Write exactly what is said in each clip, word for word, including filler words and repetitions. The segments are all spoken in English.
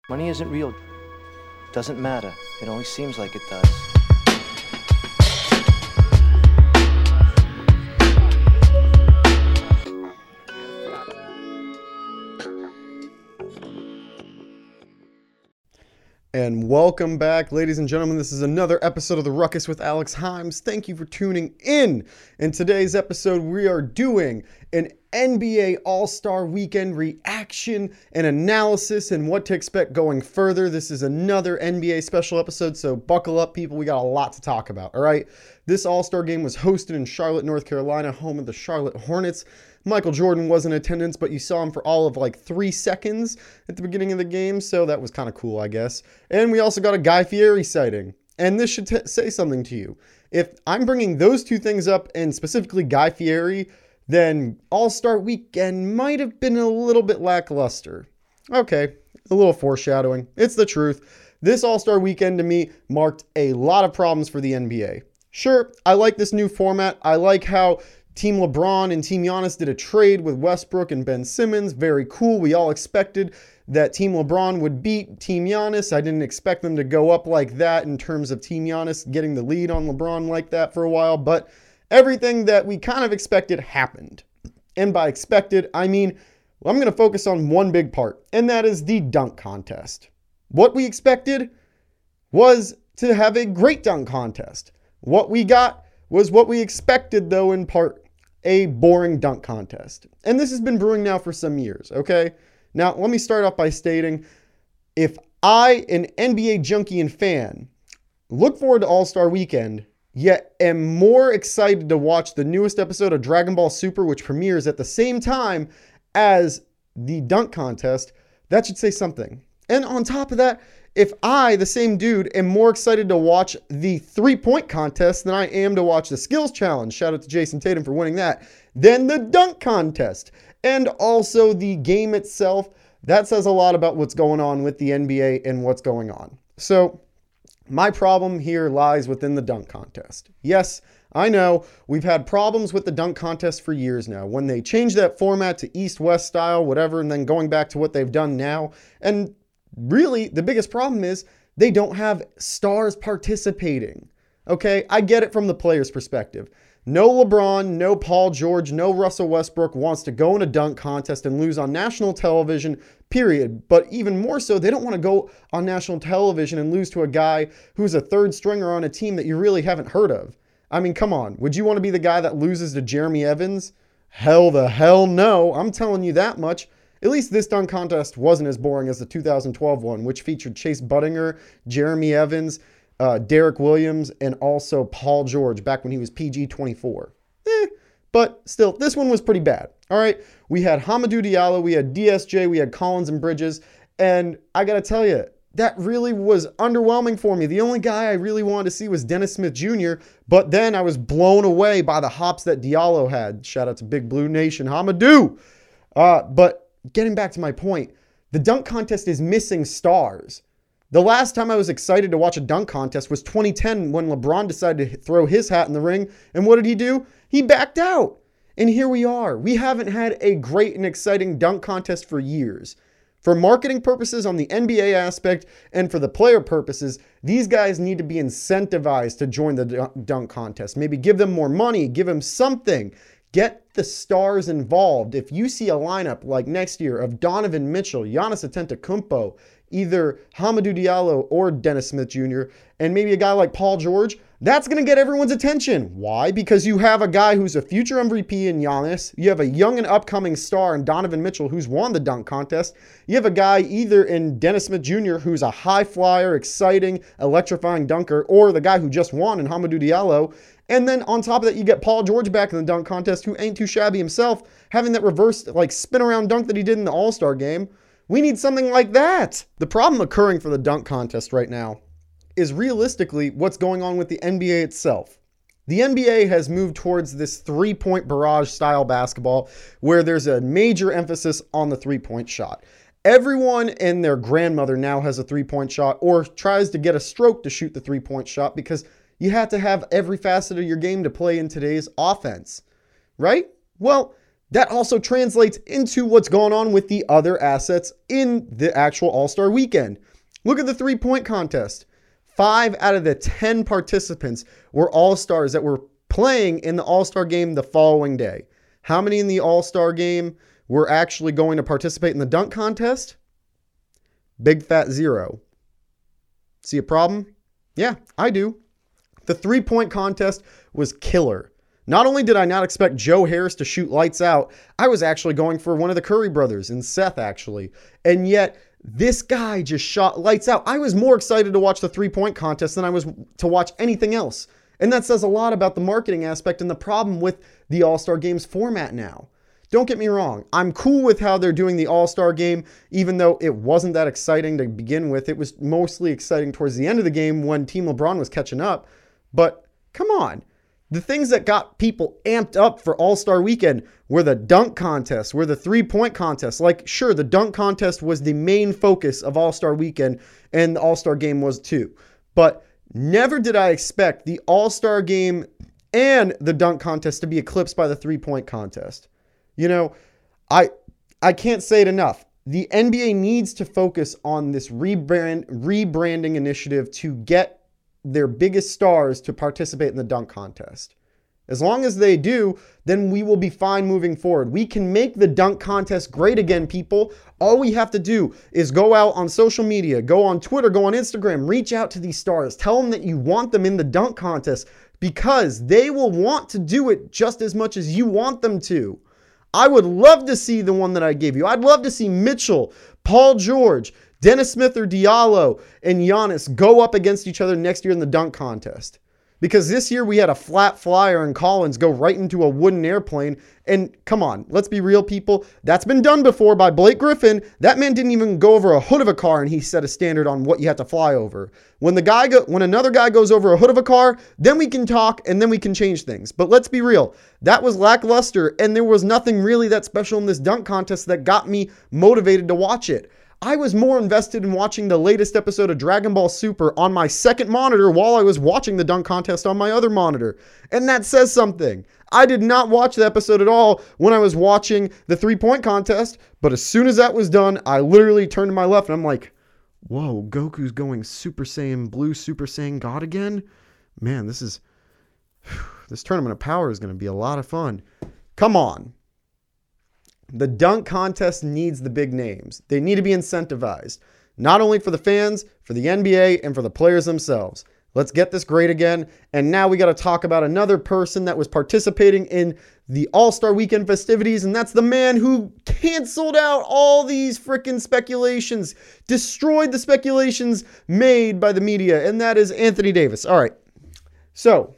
Money isn't real. Doesn't matter. It only seems like it does. And welcome back, ladies and gentlemen. This is another episode of The Ruckus with Alex Himes. Thank you for tuning in. In today's episode, we are doing an N B A All-Star Weekend reaction and analysis and what to expect going further. This is another N B A special episode, so buckle up, people. We got a lot to talk about, all right? This All-Star game was hosted in Charlotte, North Carolina, home of the Charlotte Hornets. Michael Jordan was in attendance, but you saw him for all of like three seconds at the beginning of the game, so that was kind of cool, I guess. And we also got a Guy Fieri sighting, and this should t- say something to you. If I'm bringing those two things up, and specifically Guy Fieri, then All-Star Weekend might have been a little bit lackluster. Okay, a little foreshadowing. It's the truth. This All-Star Weekend to me marked a lot of problems for the N B A. Sure, I like this new format. I like how Team LeBron and Team Giannis did a trade with Westbrook and Ben Simmons. Very cool. We all expected that Team LeBron would beat Team Giannis. I didn't expect them to go up like that in terms of Team Giannis getting the lead on LeBron like that for a while, but everything that we kind of expected happened. And by expected, I mean, well, I'm going to focus on one big part, and that is the dunk contest. What we expected was to have a great dunk contest. What we got was what we expected, though, in part, a boring dunk contest. And this has been brewing now for some years, okay? Now, let me start off by stating, if I, an N B A junkie and fan, look forward to All-Star Weekend, yet am more excited to watch the newest episode of Dragon Ball Super, which premieres at the same time as the dunk contest, that should say something. And on top of that, if I, the same dude, am more excited to watch the three-point contest than I am to watch the skills challenge, shout out to Jason Tatum for winning that, then the dunk contest, and also the game itself, that says a lot about what's going on with the N B A and what's going on. So my problem here lies within the dunk contest. Yes, I know we've had problems with the dunk contest for years now. When they changed that format to East-West style, whatever, and then going back to what they've done now, and really, the biggest problem is they don't have stars participating. Okay, I get it from the player's perspective. No LeBron, no Paul George, no Russell Westbrook wants to go in a dunk contest and lose on national television, period. But even more so, they don't want to go on national television and lose to a guy who's a third stringer on a team that you really haven't heard of. I mean, come on. Would you want to be the guy that loses to Jeremy Evans? Hell the hell no. I'm telling you that much. At least this dunk contest wasn't as boring as the two thousand twelve one, which featured Chase Budinger, Jeremy Evans, uh, Derek Williams, and also Paul George back when he was P G twenty-four. Eh, but still, this one was pretty bad. All right, we had Hamidou Diallo, we had D S J, we had Collins and Bridges, and I got to tell you, that really was underwhelming for me. The only guy I really wanted to see was Dennis Smith Junior, but then I was blown away by the hops that Diallo had. Shout out to Big Blue Nation, Hamidou. Uh, but getting back to my point, the dunk contest is missing stars. The last time I was excited to watch a dunk contest was twenty ten when LeBron decided to throw his hat in the ring. And what did he do? He backed out. And here we are. We haven't had a great and exciting dunk contest for years. For marketing purposes on the N B A aspect and for the player purposes, these guys need to be incentivized to join the dunk contest. Maybe give them more money, give them something. Get the stars involved. If you see a lineup like next year of Donovan Mitchell, Giannis Antetokounmpo, either Hamidou Diallo or Dennis Smith Junior, and maybe a guy like Paul George, that's going to get everyone's attention. Why? Because you have a guy who's a future M V P in Giannis. You have a young and upcoming star in Donovan Mitchell who's won the dunk contest. You have a guy either in Dennis Smith Junior who's a high flyer, exciting, electrifying dunker, or the guy who just won in Hamidou Diallo. And then on top of that, you get Paul George back in the dunk contest, who ain't too shabby himself, having that reverse, like, spin around dunk that he did in the All-Star game. We need something like that. The problem occurring for the dunk contest right now is realistically what's going on with the N B A itself. The N B A has moved towards this three-point barrage style basketball where there's a major emphasis on the three-point shot. Everyone and their grandmother now has a three-point shot or tries to get a stroke to shoot the three-point shot because you have to have every facet of your game to play in today's offense, right? Well, that also translates into what's going on with the other assets in the actual All-Star weekend. Look at the three-point contest. Five out of the ten participants were All-Stars that were playing in the All-Star game the following day. How many in the All-Star game were actually going to participate in the dunk contest? Big fat zero. See a problem? Yeah, I do. The three-point contest was killer. Not only did I not expect Joe Harris to shoot lights out, I was actually going for one of the Curry brothers, and Seth actually. And yet, this guy just shot lights out. I was more excited to watch the three-point contest than I was to watch anything else. And that says a lot about the marketing aspect and the problem with the All-Star Games format now. Don't get me wrong. I'm cool with how they're doing the All-Star Game, even though it wasn't that exciting to begin with. It was mostly exciting towards the end of the game when Team LeBron was catching up. But come on. The things that got people amped up for All-Star Weekend were the dunk contest, were the three-point contest. Like, sure, the dunk contest was the main focus of All-Star Weekend, and the All-Star Game was too. But never did I expect the All-Star Game and the dunk contest to be eclipsed by the three-point contest. You know, I I can't say it enough. The N B A needs to focus on this rebrand rebranding initiative to get their biggest stars to participate in the dunk contest. As long as they do, then we will be fine moving forward. We can make the dunk contest great again, people. All we have to do is go out on social media, go on Twitter, go on Instagram, reach out to these stars, tell them that you want them in the dunk contest because they will want to do it just as much as you want them to. I would love to see the one that I gave you. I'd love to see Mitchell, Paul George, Dennis Smith or Diallo, and Giannis go up against each other next year in the dunk contest. Because this year we had a flat flyer and Collins go right into a wooden airplane. And come on, let's be real, people. That's been done before by Blake Griffin. That man didn't even go over a hood of a car and he set a standard on what you have to fly over. When the guy go, when another guy goes over a hood of a car, then we can talk and then we can change things. But let's be real. That was lackluster and there was nothing really that special in this dunk contest that got me motivated to watch it. I was more invested in watching the latest episode of Dragon Ball Super on my second monitor while I was watching the dunk contest on my other monitor. And that says something. I did not watch the episode at all when I was watching the three-point contest, but as soon as that was done, I literally turned to my left and I'm like, whoa, Goku's going Super Saiyan Blue, Super Saiyan God again? Man, this is, this Tournament of Power is going to be a lot of fun. Come on. The dunk contest needs the big names. They need to be incentivized, not only for the fans, for the N B A, and for the players themselves. Let's get this great again. And now we got to talk about another person that was participating in the All-Star Weekend festivities, and that's the man who canceled out all these freaking speculations, destroyed the speculations made by the media, and that is Anthony Davis. All right. So,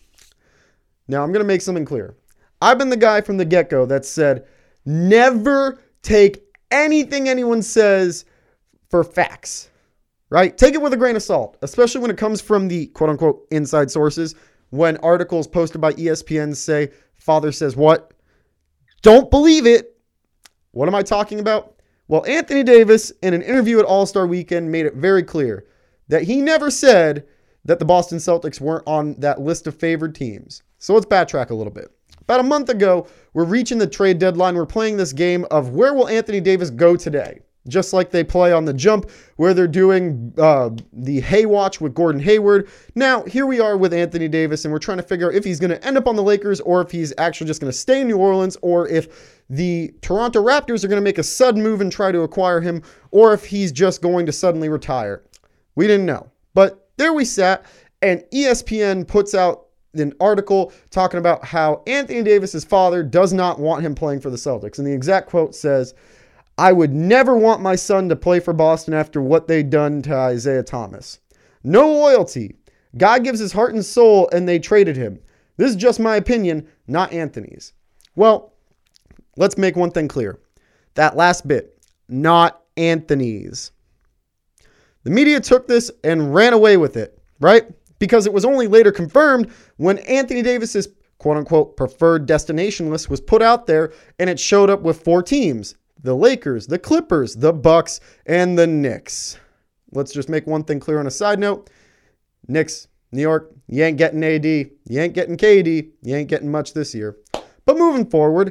now I'm going to make something clear. I've been the guy from the get-go that said, never take anything anyone says for facts, right? Take it with a grain of salt, especially when it comes from the quote-unquote inside sources. When articles posted by E S P N say, father says what? Don't believe it. What am I talking about? Well, Anthony Davis, in an interview at All-Star Weekend, made it very clear that he never said that the Boston Celtics weren't on that list of favored teams. So let's backtrack a little bit. About a month ago, we're reaching the trade deadline. We're playing this game of where will Anthony Davis go today? Just like they play on the jump where they're doing uh, the Haywatch with Gordon Hayward. Now, here we are with Anthony Davis, and we're trying to figure out if he's going to end up on the Lakers or if he's actually just going to stay in New Orleans, or if the Toronto Raptors are going to make a sudden move and try to acquire him, or if he's just going to suddenly retire. We didn't know. But there we sat, and E S P N puts out an article talking about how Anthony Davis's father does not want him playing for the Celtics. And the exact quote says, I would never want my son to play for Boston after what they'd done to Isaiah Thomas. No loyalty. God gives his heart and soul and they traded him. This is just my opinion, not Anthony's. Well, let's make one thing clear. That last bit, not Anthony's. The media took this and ran away with it, right? Because it was only later confirmed when Anthony Davis's quote-unquote preferred destination list was put out there and it showed up with four teams. The Lakers, the Clippers, the Bucks, and the Knicks. Let's just make one thing clear on a side note. Knicks, New York, you ain't getting A D. You ain't getting K D. You ain't getting much this year. But moving forward,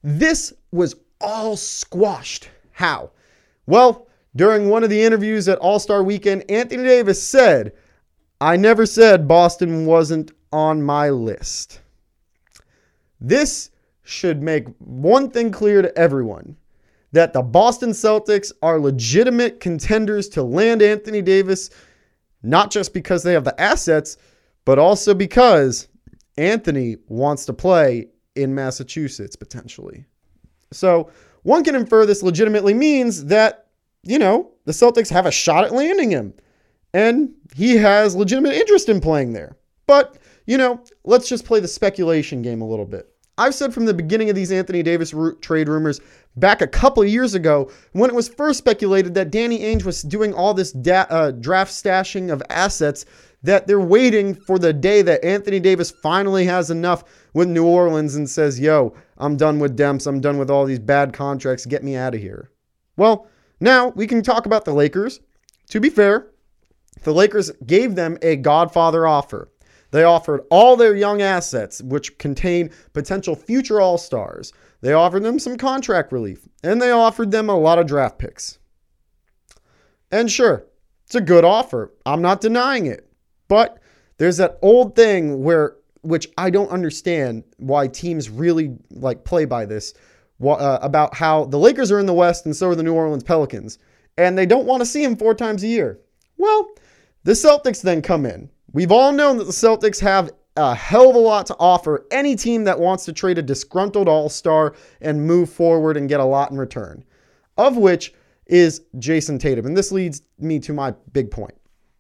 This was all squashed. How? Well, during one of the interviews at All-Star Weekend, Anthony Davis said, "I never said Boston wasn't on my list." This should make one thing clear to everyone, that the Boston Celtics are legitimate contenders to land Anthony Davis, not just because they have the assets, but also because Anthony wants to play in Massachusetts potentially. So one can infer this legitimately means that, you know, the Celtics have a shot at landing him and he has legitimate interest in playing there. But, you know, let's just play the speculation game a little bit. I've said from the beginning of these Anthony Davis trade rumors back a couple of years ago when it was first speculated that Danny Ainge was doing all this da- uh, draft stashing of assets, that they're waiting for the day that Anthony Davis finally has enough with New Orleans and says, yo, I'm done with Demps. I'm done with all these bad contracts. Get me out of here. Well, now we can talk about the Lakers. To be fair, the Lakers gave them a Godfather offer. They offered all their young assets, which contain potential future All-Stars. They offered them some contract relief, and they offered them a lot of draft picks. And sure, it's a good offer. I'm not denying it. But there's that old thing where, which I don't understand why teams really like play by this, uh, about how the Lakers are in the West and so are the New Orleans Pelicans, and they don't want to see them four times a year. Well, the Celtics then come in. We've all known that the Celtics have a hell of a lot to offer any team that wants to trade a disgruntled all-star and move forward and get a lot in return, of which is Jason Tatum. And this leads me to my big point.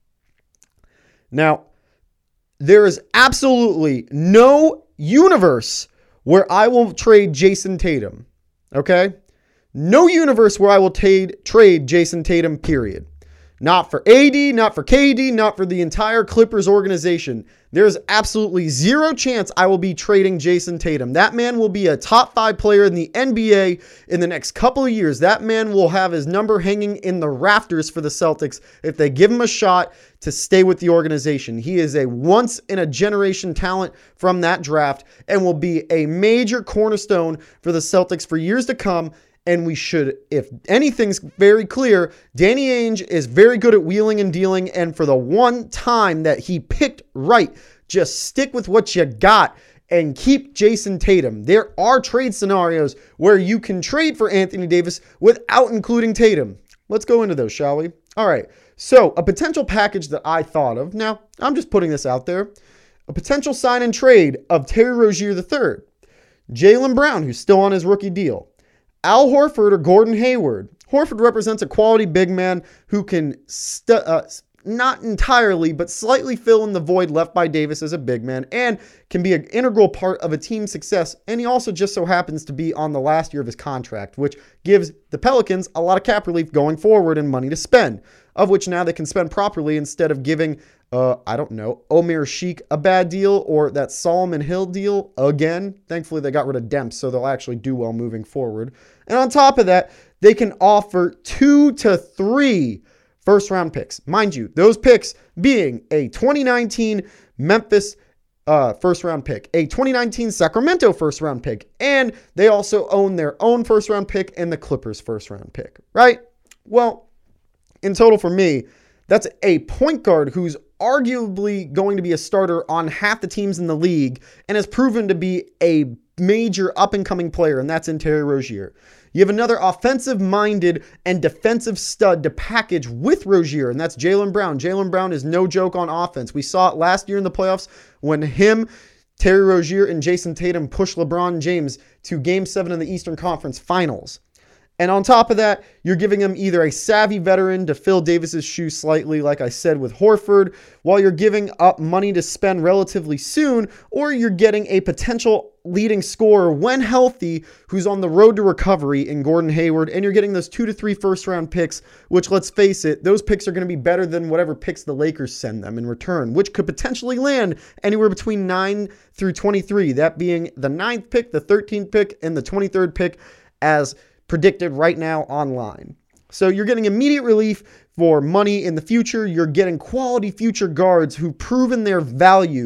Now, there is absolutely no universe where I will trade Jason Tatum, okay? No universe where I will trade trade Jason Tatum, period. Not for A D, not for K D, not for the entire Clippers organization. There's absolutely zero chance I will be trading Jason Tatum. That man will be a top five player in the N B A in the next couple of years. That man will have his number hanging in the rafters for the Celtics if they give him a shot to stay with the organization. He is a once-in-a-generation talent from that draft and will be a major cornerstone for the Celtics for years to come. And we should, if anything's very clear, Danny Ainge is very good at wheeling and dealing. And for the one time that he picked right, just stick with what you got and keep Jason Tatum. There are trade scenarios where you can trade for Anthony Davis without including Tatum. Let's go into those, shall we? All right. So a potential package that I thought of. Now, I'm just putting this out there. A potential sign and trade of Terry Rozier the third. Jaylen Brown, who's still on his rookie deal. Al Horford or Gordon Hayward. Horford represents a quality big man who can, st- uh, not entirely, but slightly fill in the void left by Davis as a big man and can be an integral part of a team's success. And he also just so happens to be on the last year of his contract, which gives the Pelicans a lot of cap relief going forward and money to spend, of which now they can spend properly instead of giving, uh, I don't know, Omer Sheik a bad deal or that Solomon Hill deal again. Thankfully, they got rid of Demps, so they'll actually do well moving forward. And on top of that, they can offer two to three first-round picks. Mind you, those picks being a twenty nineteen Memphis uh, first-round pick, a twenty nineteen Sacramento first-round pick, and they also own their own first-round pick and the Clippers first-round pick, right? Well, in total for me, that's a point guard who's arguably going to be a starter on half the teams in the league and has proven to be a major up-and-coming player, and that's in Terry Rozier. You have another offensive-minded and defensive stud to package with Rozier, and that's Jaylen Brown. Jaylen Brown is no joke on offense. We saw it last year in the playoffs when him, Terry Rozier, and Jason Tatum pushed LeBron James to Game seven of the Eastern Conference Finals. And on top of that, you're giving him either a savvy veteran to fill Davis's shoes slightly, like I said with Horford, while you're giving up money to spend relatively soon, or you're getting a potential leading scorer when healthy who's on the road to recovery in Gordon Hayward, and you're getting those two to three first round picks, which, let's face it, those picks are going to be better than whatever picks the Lakers send them in return, which could potentially land anywhere between nine through twenty-three, that being the ninth pick, the thirteenth pick, and the twenty-third pick as predicted right now online. So you're getting immediate relief for money in the future. You're getting quality future guards who've proven their value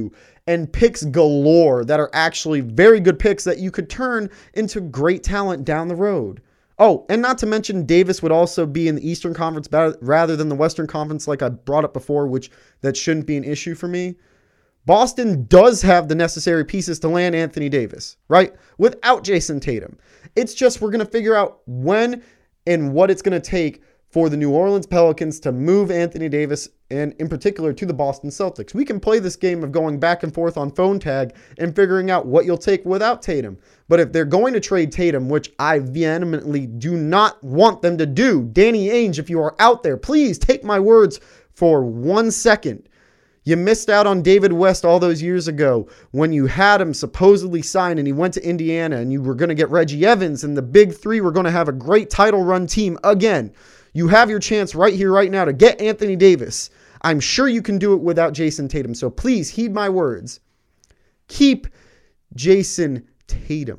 and picks galore that are actually very good picks that you could turn into great talent down the road. Oh, and not to mention Davis would also be in the Eastern Conference rather than the Western Conference like I brought up before, which that shouldn't be an issue for me. Boston does have the necessary pieces to land Anthony Davis, right? Without Jason Tatum. It's just we're going to figure out when and what it's going to take for the New Orleans Pelicans to move Anthony Davis and in particular to the Boston Celtics. We can play this game of going back and forth on phone tag and figuring out what you'll take without Tatum. But if they're going to trade Tatum, which I vehemently do not want them to do, Danny Ainge, if you are out there, please take my words for one second. You missed out on David West all those years ago when you had him supposedly signed and he went to Indiana and you were going to get Reggie Evans and the big three were going to have a great title run team again. You have your chance right here, right now to get Anthony Davis. I'm sure you can do it without Jason Tatum. So please heed my words. Keep Jason Tatum.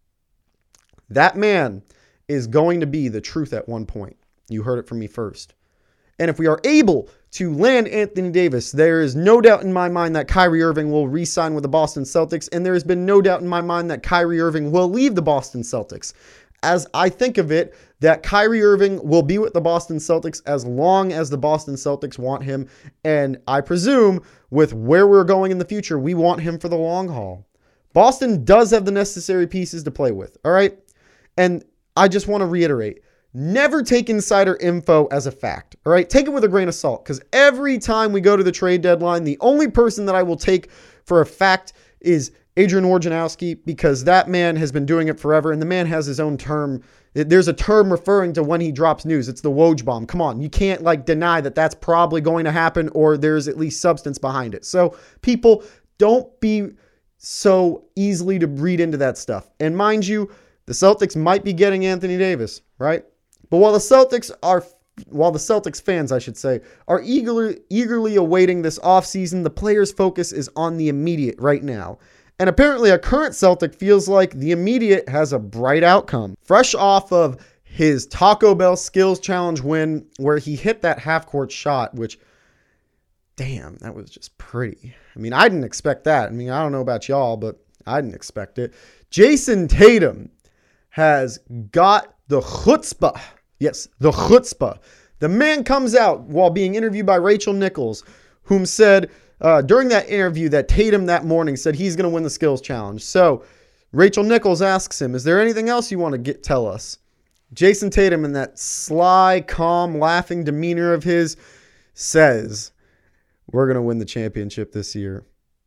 That man is going to be the truth at one point. You heard it from me first. And if we are able to land Anthony Davis, there is no doubt in my mind that Kyrie Irving will re-sign with the Boston Celtics. And there has been no doubt in my mind that Kyrie Irving will leave the Boston Celtics. As I think of it, that Kyrie Irving will be with the Boston Celtics as long as the Boston Celtics want him. And I presume with where we're going in the future, we want him for the long haul. Boston does have the necessary pieces to play with, all right? And I just want to reiterate, never take insider info as a fact, all right? Take it with a grain of salt, because every time we go to the trade deadline, the only person that I will take for a fact is Adrian Wojnarowski, because that man has been doing it forever, and the man has his own term. There's a term referring to when he drops news. It's the Woj bomb. Come on, you can't like deny that that's probably going to happen, or there's at least substance behind it. So people, don't be so easily to read into that stuff. And mind you, the Celtics might be getting Anthony Davis, right? But while the Celtics are, while the Celtics fans, I should say, are eagerly, eagerly awaiting this offseason, the players' focus is on the immediate right now. And apparently a current Celtic feels like the immediate has a bright outcome. Fresh off of his Taco Bell Skills Challenge win where he hit that half-court shot, which, damn, that was just pretty. I mean, I didn't expect that. I mean, I don't know about y'all, but I didn't expect it. Jason Tatum has got the chutzpah. Yes, the chutzpah. The man comes out while being interviewed by Rachel Nichols, whom said uh, during that interview that Tatum that morning said he's going to win the skills challenge. So Rachel Nichols asks him, is there anything else you want to get, tell us? Jason Tatum, in that sly, calm, laughing demeanor of his, says, we're going to win the championship this year.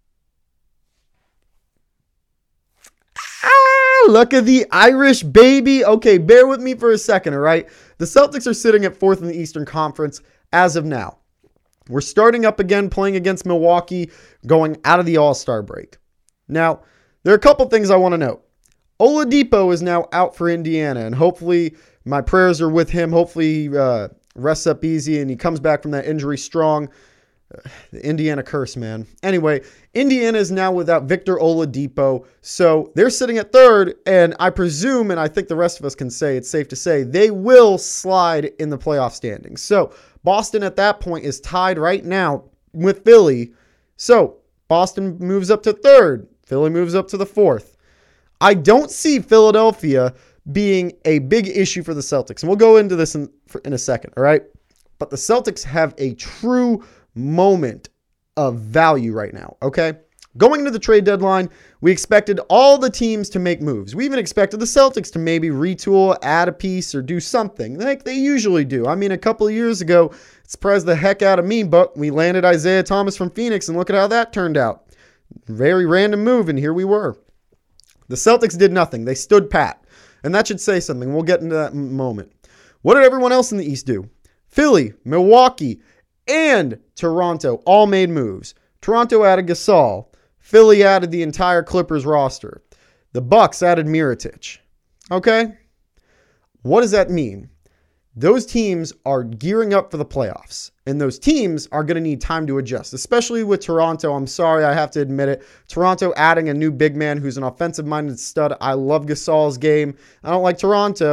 Look at the Irish baby. Okay, bear with me for a second, all right? The Celtics are sitting at fourth in the Eastern Conference as of now. We're starting up again, playing against Milwaukee, going out of the All-Star break. Now, there are a couple things I want to note. Oladipo is now out for Indiana, and hopefully my prayers are with him. Hopefully he uh, rests up easy and he comes back from that injury strong. The Indiana curse, man. Anyway, Indiana is now without Victor Oladipo, so they're sitting at third, and I presume, and I think the rest of us can say, it's safe to say, they will slide in the playoff standings. So Boston at that point is tied right now with Philly. So Boston moves up to third. Philly moves up to the fourth. I don't see Philadelphia being a big issue for the Celtics, and we'll go into this in, in a second, all right? But the Celtics have a true moment of value right now, okay? Going into the trade deadline, we expected all the teams to make moves. We even expected the Celtics to maybe retool, add a piece, or do something like they usually do. I mean, a couple of years ago, it surprised the heck out of me, but we landed Isaiah Thomas from Phoenix, and look at how that turned out. Very random move, and here we were. The Celtics did nothing. They stood pat, and that should say something. We'll get into that in a moment. What did everyone else in the East do? Philly, Milwaukee, and Toronto all made moves. Toronto added Gasol. Philly added the entire Clippers roster. The Bucks added Mirotic. Okay? What does that mean? Those teams are gearing up for the playoffs, and those teams are going to need time to adjust, especially with Toronto. I'm sorry, I have to admit it. Toronto adding a new big man who's an offensive-minded stud. I love Gasol's game. I don't like Toronto.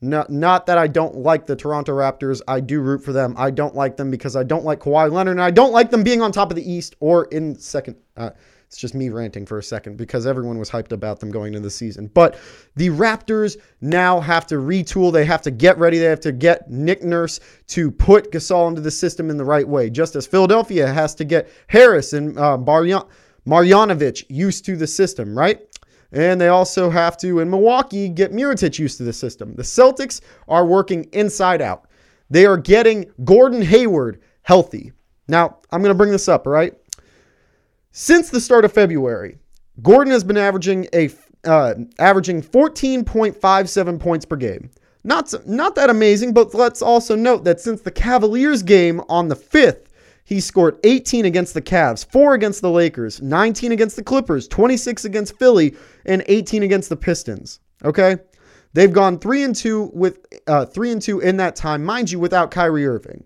Not, not that I don't like the Toronto Raptors. I do root for them. I don't like them because I don't like Kawhi Leonard, and I don't like them being on top of the East or in second. Uh, it's just me ranting for a second because everyone was hyped about them going into the season. But the Raptors now have to retool. They have to get ready. They have to get Nick Nurse to put Gasol into the system in the right way, just as Philadelphia has to get Harris and uh, Marjan- Marjanovic used to the system, right? And they also have to, in Milwaukee, get Mirotic used to the system. The Celtics are working inside out. They are getting Gordon Hayward healthy. Now, I'm going to bring this up, all right? Since the start of February, Gordon has been averaging a uh, averaging fourteen point five seven points per game. Not, not that amazing, but let's also note that since the Cavaliers game on the fifth, he scored eighteen against the Cavs, four against the Lakers, nineteen against the Clippers, twenty-six against Philly, and eighteen against the Pistons. Okay? They've gone three and two with uh, three and two in that time, mind you, without Kyrie Irving.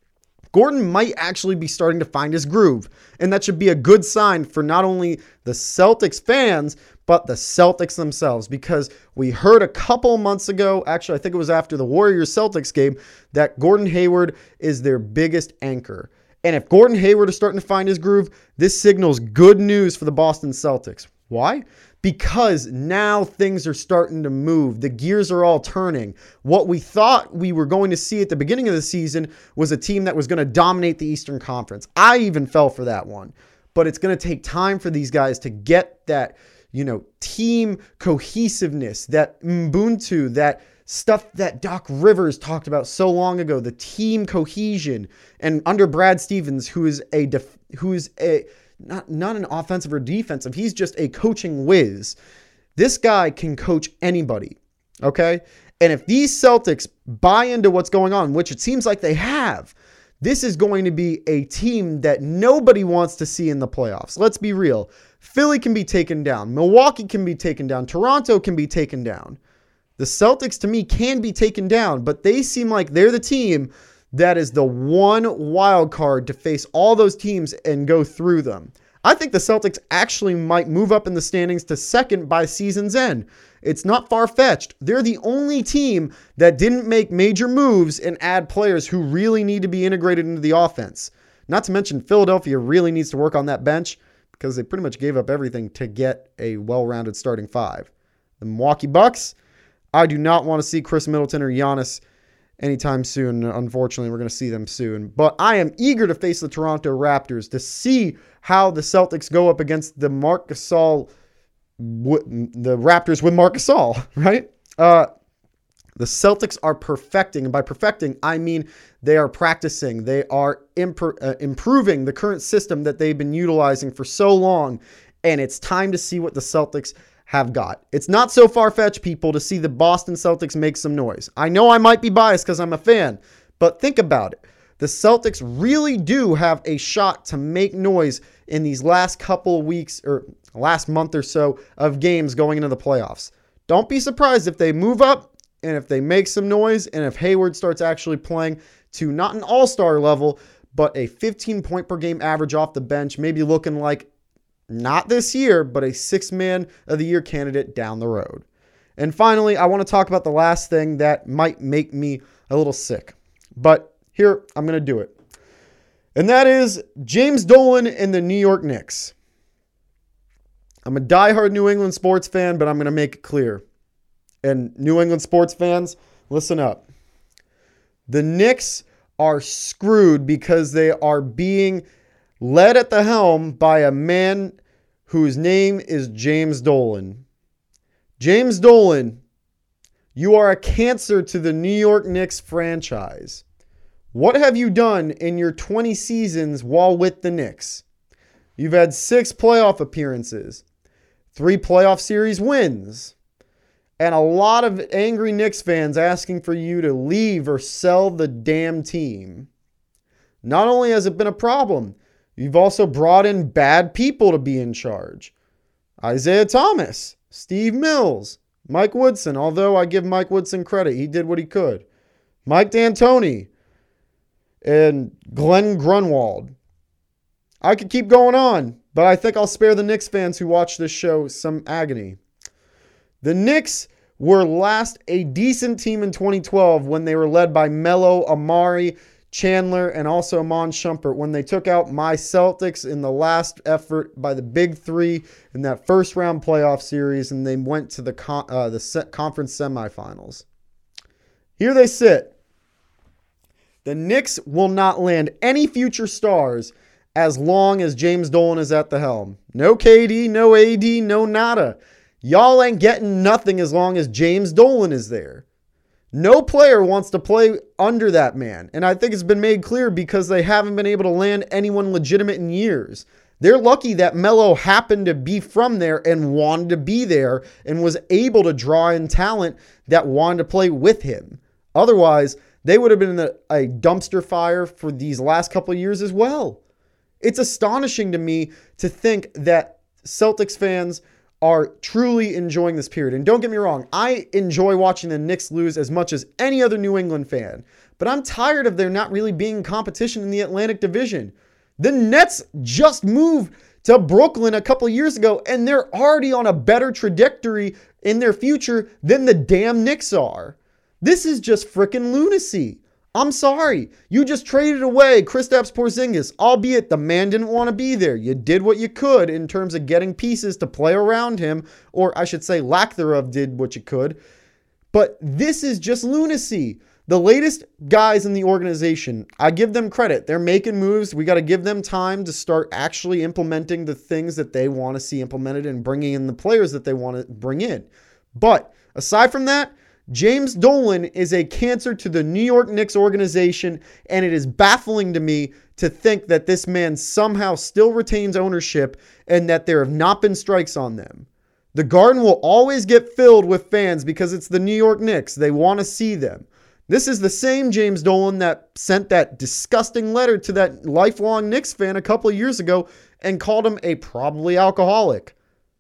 Gordon might actually be starting to find his groove, and that should be a good sign for not only the Celtics fans, but the Celtics themselves, because we heard a couple months ago, actually I think it was after the Warriors-Celtics game, that Gordon Hayward is their biggest anchor. And if Gordon Hayward is starting to find his groove, this signals good news for the Boston Celtics. Why? Because now things are starting to move. The gears are all turning. What we thought we were going to see at the beginning of the season was a team that was going to dominate the Eastern Conference. I even fell for that one. But it's going to take time for these guys to get that, you know, team cohesiveness, that Ubuntu, that stuff that Doc Rivers talked about so long ago, the team cohesion. And under Brad Stevens, who is a def- who is a not not an offensive or defensive, he's just a coaching whiz. This guy can coach anybody, okay? And if these Celtics buy into what's going on, which it seems like they have, this is going to be a team that nobody wants to see in the playoffs. Let's be real. Philly can be taken down. Milwaukee can be taken down. Toronto can be taken down. The Celtics, to me, can be taken down, but they seem like they're the team that is the one wild card to face all those teams and go through them. I think the Celtics actually might move up in the standings to second by season's end. It's not far-fetched. They're the only team that didn't make major moves and add players who really need to be integrated into the offense. Not to mention, Philadelphia really needs to work on that bench because they pretty much gave up everything to get a well-rounded starting five. The Milwaukee Bucks, I do not want to see Chris Middleton or Giannis anytime soon. Unfortunately, we're going to see them soon. But I am eager to face the Toronto Raptors to see how the Celtics go up against the Marc Gasol, the Raptors with Marc Gasol, right? Uh, the Celtics are perfecting, and by perfecting, I mean they are practicing. They are imp- uh, improving the current system that they've been utilizing for so long, and it's time to see what the Celtics have got. It's not so far-fetched, people, to see the Boston Celtics make some noise. I know I might be biased because I'm a fan, but think about it. The Celtics really do have a shot to make noise in these last couple of weeks or last month or so of games going into the playoffs. Don't be surprised if they move up and if they make some noise and if Hayward starts actually playing to not an all-star level, but a fifteen point per game average off the bench, maybe looking like not this year, but a six-man of the year candidate down the road. And finally, I want to talk about the last thing that might make me a little sick. But here, I'm going to do it. And that is James Dolan and the New York Knicks. I'm a diehard New England sports fan, but I'm going to make it clear. And New England sports fans, listen up. The Knicks are screwed because they are being led at the helm by a man whose name is James Dolan. James Dolan, you are a cancer to the New York Knicks franchise. What have you done in your twenty seasons while with the Knicks? You've had six playoff appearances, three playoff series wins, and a lot of angry Knicks fans asking for you to leave or sell the damn team. Not only has it been a problem, you've also brought in bad people to be in charge. Isaiah Thomas, Steve Mills, Mike Woodson, although I give Mike Woodson credit. He did what he could. Mike D'Antoni and Glenn Grunwald. I could keep going on, but I think I'll spare the Knicks fans who watch this show some agony. The Knicks were last a decent team in twenty twelve when they were led by Melo, Amari, Chandler, and also Amon Shumpert, when they took out my Celtics in the last effort by the Big Three in that first round playoff series, and they went to the con- uh, the set conference semifinals. Here they sit. The Knicks will not land any future stars as long as James Dolan is at the helm. No K D, no A D, no nada. Y'all ain't getting nothing as long as James Dolan is there. No player wants to play under that man. And I think it's been made clear because they haven't been able to land anyone legitimate in years. They're lucky that Melo happened to be from there and wanted to be there and was able to draw in talent that wanted to play with him. Otherwise, they would have been in a, a dumpster fire for these last couple of years as well. It's astonishing to me to think that Celtics fans are truly enjoying this period. And don't get me wrong, I enjoy watching the Knicks lose as much as any other New England fan. But I'm tired of there not really being competition in the Atlantic Division. The Nets just moved to Brooklyn a couple of years ago, and they're already on a better trajectory in their future than the damn Knicks are. This is just freaking lunacy. I'm sorry. You just traded away Kristaps Porzingis, albeit the man didn't want to be there. You did what you could in terms of getting pieces to play around him, or I should say lack thereof did what you could. But this is just lunacy. The latest guys in the organization, I give them credit. They're making moves. We got to give them time to start actually implementing the things that they want to see implemented and bringing in the players that they want to bring in. But aside from that, James Dolan is a cancer to the New York Knicks organization, and it is baffling to me to think that this man somehow still retains ownership and that there have not been strikes on them. The Garden will always get filled with fans because it's the New York Knicks. They want to see them. This is the same James Dolan that sent that disgusting letter to that lifelong Knicks fan a couple of years ago and called him a probably alcoholic.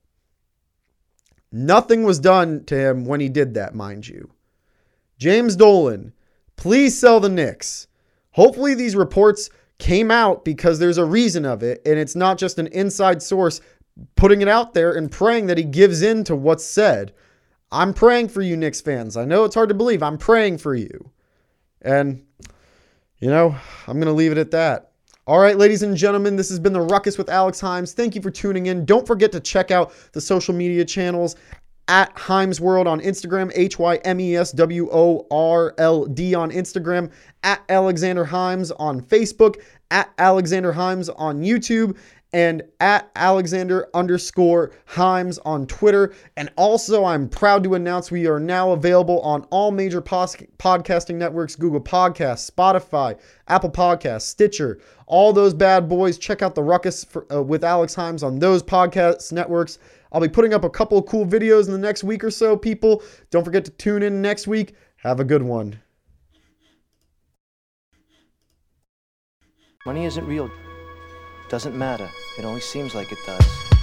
Nothing was done to him when he did that, mind you. James Dolan, please sell the Knicks. Hopefully these reports came out because there's a reason of it, and it's not just an inside source putting it out there and praying that he gives in to what's said. I'm praying for you, Knicks fans. I know it's hard to believe. I'm praying for you. And, you know, I'm going to leave it at that. All right, ladies and gentlemen, this has been The Ruckus with Alex Himes. Thank you for tuning in. Don't forget to check out the social media channels at Himes World on Instagram, H Y M E S W O R L D on Instagram, at Alexander Himes on Facebook, at Alexander Himes on YouTube, and at Alexander underscore Himes on Twitter. And also, I'm proud to announce we are now available on all major pos- podcasting networks, Google Podcasts, Spotify, Apple Podcasts, Stitcher, all those bad boys. Check out The Ruckus for, uh, with Alex Himes on those podcast networks. I'll be putting up a couple of cool videos in the next week or so, people. Don't forget to tune in next week. Have a good one. Money isn't real. Doesn't matter. It only seems like it does.